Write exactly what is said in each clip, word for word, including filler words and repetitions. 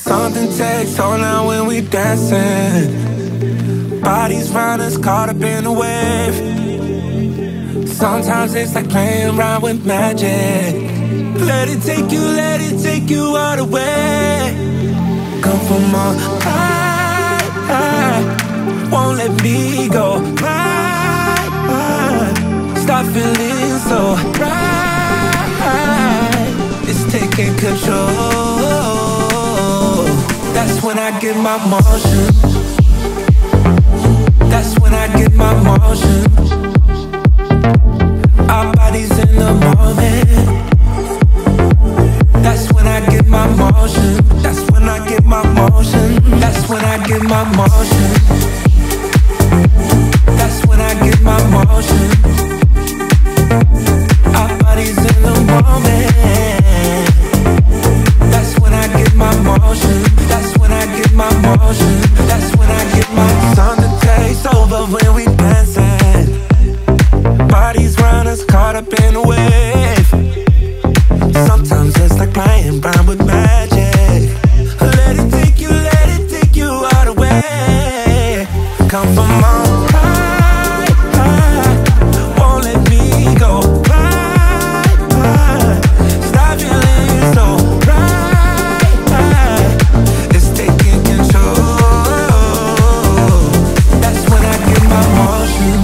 Something takes hold now when we dancing. Bodies round us caught up in a wave. Sometimes it's like playing around with magic. Let it take you, let it take you all the way. Come from on high, high. Won't let me go. Right, right. Stop feeling so right. It's taking control. That's when I get my motion. That's when I get my motion. Our bodies in the moment. That's when I get my motion. That's when I get my motion. That's when I get my motion. That's when I get my motion. Our bodies in the moment. That's when I get my motion. That's when I get my motion. That's when I get my something takes over when we dancing. Bodies round us caught up in a wave. Sometimes it's like playing around with magic. Let it take you, let it take you all the way. Come from on high, high. Won't let me go. Right, right. Stop feeling so right, right. It's taking control. That's when I get my motion.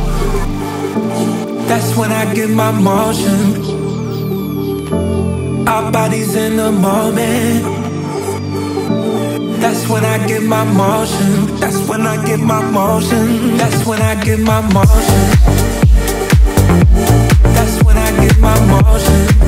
That's when I get my motion. Our bodies in the moment. That's when I get my motion. That's when I get my motion. That's when I get my motion. That's when I get my motion.